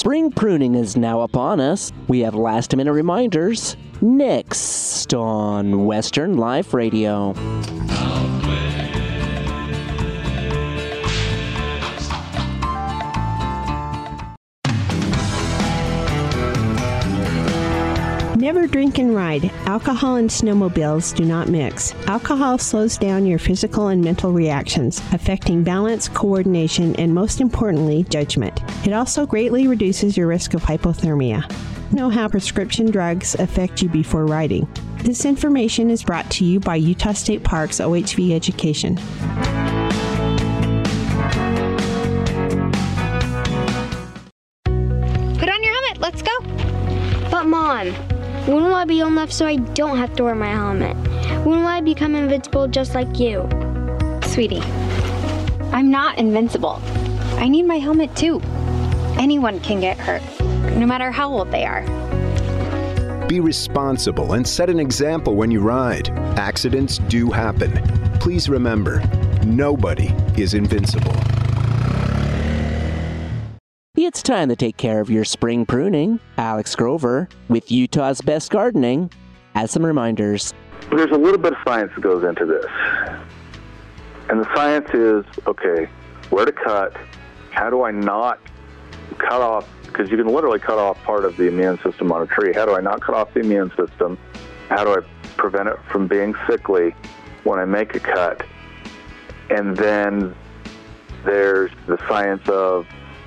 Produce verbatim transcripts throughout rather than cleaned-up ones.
Spring pruning is now upon us. We have last-minute reminders next on Western Life Radio. Never drink and ride. Alcohol and snowmobiles do not mix. Alcohol slows down your physical and mental reactions, affecting balance, coordination, and most importantly, judgment. It also greatly reduces your risk of hypothermia. Know how prescription drugs affect you before riding. This information is brought to you by Utah State Parks O H V Education. Put on your helmet, let's go. But Mom, when will I be old enough so I don't have to wear my helmet? When will I become invincible just like you? Sweetie, I'm not invincible. I need my helmet too. Anyone can get hurt, no matter how old they are. Be responsible and set an example when you ride. Accidents do happen. Please remember, nobody is invincible. It's time to take care of your spring pruning. Alex Grover with Utah's Best Gardening has some reminders. There's a little bit of science that goes into this. And the science is, okay, where to cut, how do I not cut off, because you can literally cut off part of the immune system on a tree. How do I not cut off the immune system? How do I prevent it from being sickly when I make a cut? And then there's the science of,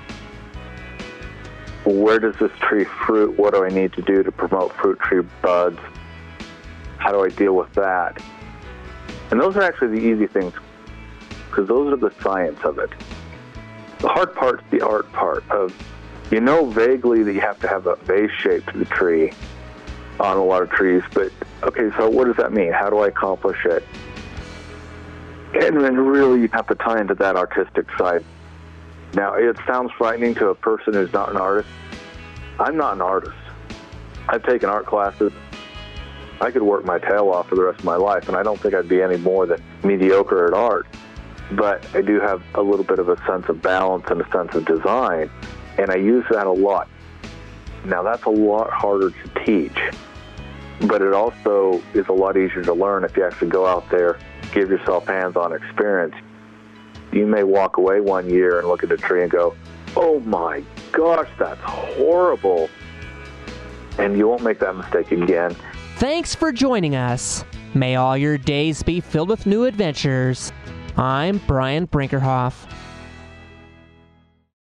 where does this tree fruit? What do I need to do to promote fruit tree buds? How do I deal with that? And those are actually the easy things, because those are the science of it. The hard part's the art part of, you know vaguely that you have to have a vase shape to the tree on a lot of trees, but okay, so what does that mean? How do I accomplish it? And then really you have to tie into that artistic side. Now, it sounds frightening to a person who's not an artist. I'm not an artist. I've taken art classes. I could work my tail off for the rest of my life, and I don't think I'd be any more than mediocre at art. But I do have a little bit of a sense of balance and a sense of design, and I use that a lot. Now, that's a lot harder to teach, but it also is a lot easier to learn if you actually go out there, give yourself hands-on experience. You may walk away one year and look at a tree and go, oh my gosh, that's horrible. And you won't make that mistake again. Thanks for joining us. May all your days be filled with new adventures. I'm Brian Brinkerhoff.